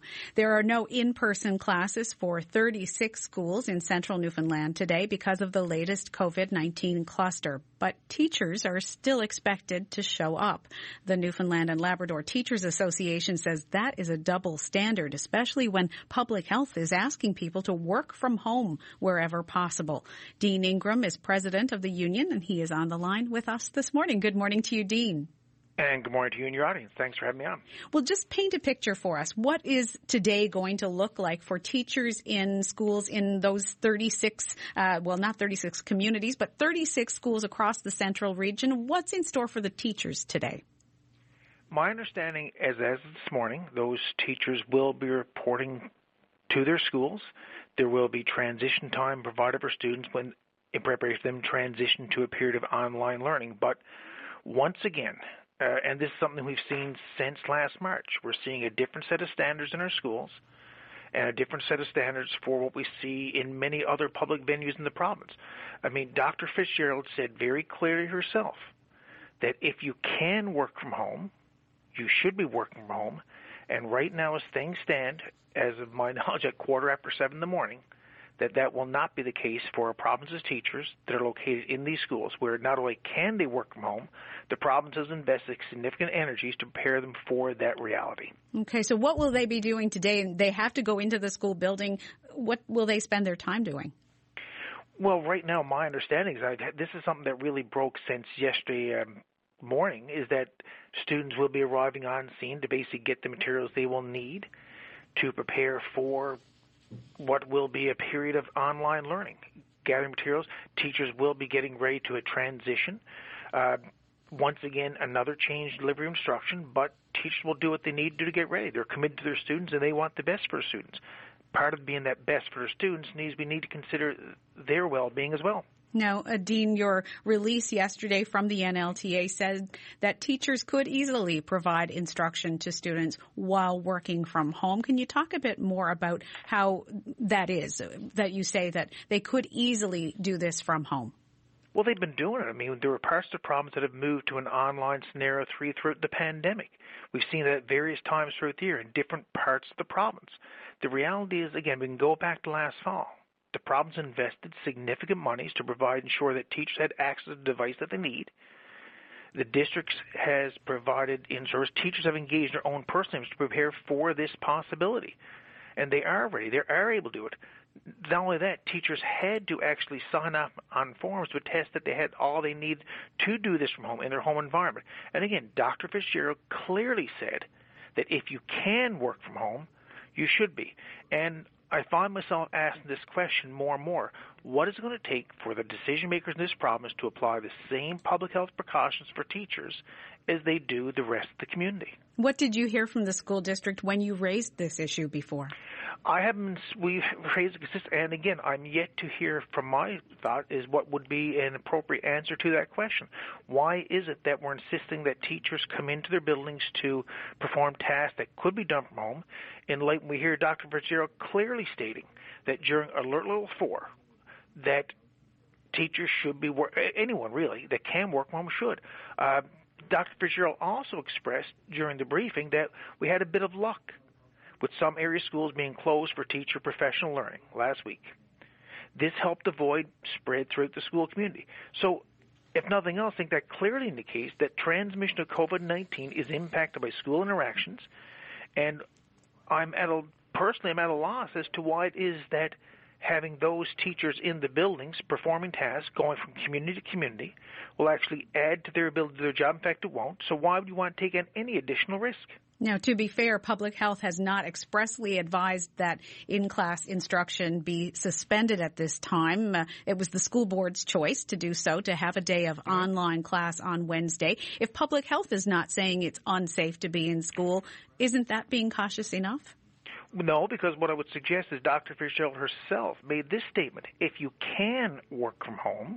There are no in-person classes for 36 schools in central Newfoundland today because of the latest COVID-19 cluster. But teachers are still expected to show up. The Newfoundland and Labrador Teachers Association says that is a double standard, especially when public health is asking people to work from home wherever possible. Dean Ingram is president of the union, and he is on the line with us this morning. Good morning to you, Dean. And good morning to you and your audience. Thanks for having me on. Well, just paint a picture for us. What is today going to look like for teachers in schools in those 36, not 36 communities, but 36 schools across the central region? What's in store for the teachers today? My understanding as of this morning, those teachers will be reporting to their schools. There will be transition time provided for students when in preparation for them transition to a period of online learning. But once again, and this is something we've seen since last March, we're seeing a different set of standards in our schools and a different set of standards for what we see in many other public venues in the province. I mean, Dr. Fitzgerald said very clearly herself that if you can work from home, you should be working from home. And right now, as things stand, as of my knowledge, at 7:15 in the morning, that will not be the case for our province's teachers that are located in these schools, where not only can they work from home, the province has invested significant energies to prepare them for that reality. Okay, so what will they be doing today? They have to go into the school building. What will they spend their time doing? Well, right now, my understanding is this is something that really broke since yesterday morning, is that students will be arriving on scene to basically get the materials they will need to prepare for what will be a period of online learning. Gathering materials, teachers will be getting ready to a transition. Once again, another change delivery instruction, but teachers will do what they need to do to get ready. They're committed to their students, and they want the best for their students. Part of being that best for their students means we need to consider their well-being as well. Now, Dean, your release yesterday from the NLTA said that teachers could easily provide instruction to students while working from home. Can you talk a bit more about how that is, that you say that they could easily do this from home? Well, they've been doing it. I mean, there were parts of the province that have moved to an online scenario throughout the pandemic. We've seen that at various times throughout the year in different parts of the province. The reality is, again, we can go back to last fall. The province invested significant monies to ensure that teachers had access to the device that they need. The districts has provided in-service. Teachers have engaged their own personnel to prepare for this possibility. And they are ready. They are able to do it. Not only that, teachers had to actually sign up on forms to attest that they had all they need to do this from home in their home environment. And again, Dr. Fitzgerald clearly said that if you can work from home, you should be. And I find myself asking this question more and more. What is it going to take for the decision makers in this province to apply the same public health precautions for teachers as they do the rest of the community? What did you hear from the school district when you raised this issue before? We've raised it, and again, I'm yet to hear from my thought is what would be an appropriate answer to that question. Why is it that we're insisting that teachers come into their buildings to perform tasks that could be done from home, in light we hear Dr. Fitzgerald clearly stating that during Alert Level 4, that teachers should be anyone really that can work from home should. Dr. Fitzgerald also expressed during the briefing that we had a bit of luck with some area schools being closed for teacher professional learning last week. This helped avoid spread throughout the school community. So, if nothing else, I think that clearly indicates that transmission of COVID-19 is impacted by school interactions, and I'm at a loss as to why it is that having those teachers in the buildings performing tasks, going from community to community, will actually add to their ability to do their job. In fact, it won't. So why would you want to take on any additional risk? Now, to be fair, Public Health has not expressly advised that in-class instruction be suspended at this time. It was the school board's choice to do so, to have a day of online class on Wednesday. If Public Health is not saying it's unsafe to be in school, isn't that being cautious enough? No, because what I would suggest is Dr. Fitzgerald herself made this statement. If you can work from home,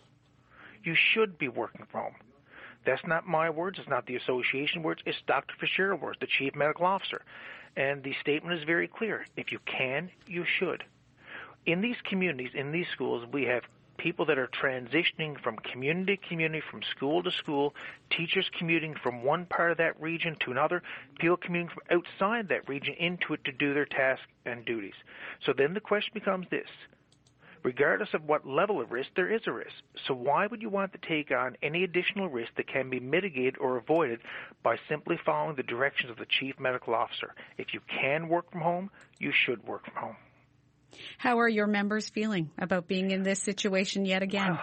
you should be working from home. That's not my words. It's not the association words. It's Dr. Fitzgerald's words, the chief medical officer. And the statement is very clear. If you can, you should. In these communities, in these schools, we have people that are transitioning from community to community, from school to school, teachers commuting from one part of that region to another, people commuting from outside that region into it to do their tasks and duties. So then the question becomes this. Regardless of what level of risk, there is a risk. So why would you want to take on any additional risk that can be mitigated or avoided by simply following the directions of the chief medical officer? If you can work from home, you should work from home. How are your members feeling about being in this situation yet again?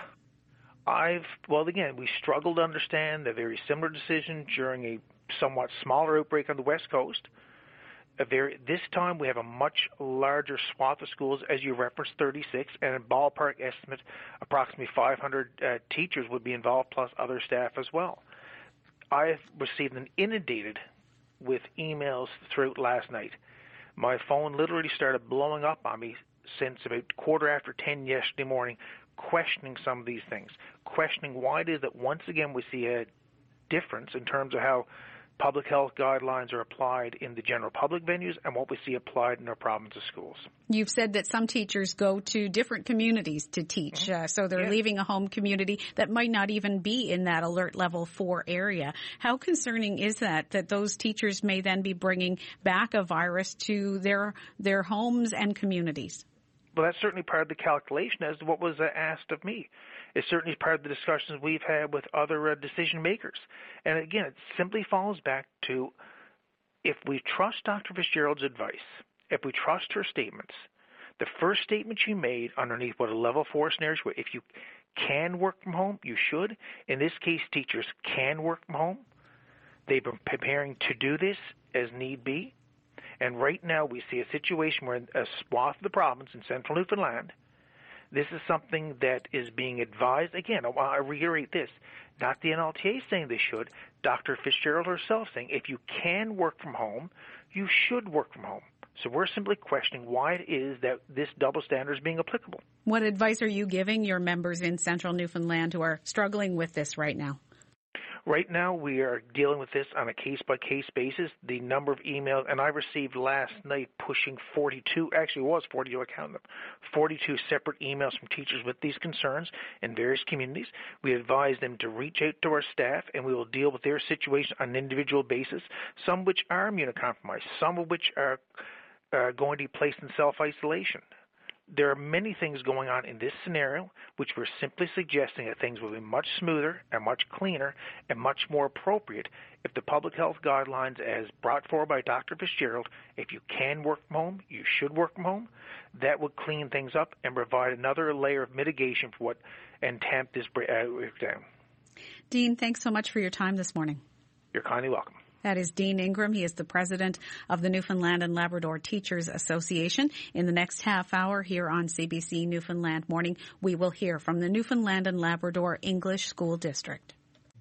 Again, we struggle to understand the very similar decision during a somewhat smaller outbreak on the West Coast. This time we have a much larger swath of schools, as you referenced, 36, and a ballpark estimate, approximately 500 teachers would be involved, plus other staff as well. I've received and inundated with emails throughout last night. My phone literally started blowing up on me since about 10:15 yesterday morning, questioning some of these things, questioning why it is that once again we see a difference in terms of how public health guidelines are applied in the general public venues and what we see applied in our province's schools. You've said that some teachers go to different communities to teach, so they're leaving a home community that might not even be in that alert level 4 area. How concerning is that those teachers may then be bringing back a virus to their homes and communities? Well, that's certainly part of the calculation as to what was asked of me. It's certainly part of the discussions we've had with other decision makers. And again, it simply falls back to, if we trust Dr. Fitzgerald's advice, if we trust her statements, the first statement she made underneath what a level 4 scenario is, if you can work from home, you should. In this case, teachers can work from home. They've been preparing to do this as need be. And right now we see a situation where a swath of the province in central Newfoundland, this is something that is being advised. Again, I reiterate this, not the NLTA saying they should, Dr. Fitzgerald herself saying if you can work from home, you should work from home. So we're simply questioning why it is that this double standard is being applicable. What advice are you giving your members in central Newfoundland who are struggling with this right now? Right now, we are dealing with this on a case-by-case basis. The number of emails, and I received last night pushing 42, actually it was 42, I counted them, 42 separate emails from teachers with these concerns in various communities. We advise them to reach out to our staff, and we will deal with their situation on an individual basis, some of which are immunocompromised, some of which are going to be placed in self-isolation. There are many things going on in this scenario which we're simply suggesting that things will be much smoother and much cleaner and much more appropriate if the public health guidelines as brought forward by Dr. Fitzgerald, if you can work from home, you should work from home. That would clean things up and provide another layer of mitigation for what and tamp this down. Dean, thanks so much for your time this morning. You're kindly welcome. That is Dean Ingram. He is the president of the Newfoundland and Labrador Teachers Association. In the next half hour here on CBC Newfoundland Morning, we will hear from the Newfoundland and Labrador English School District.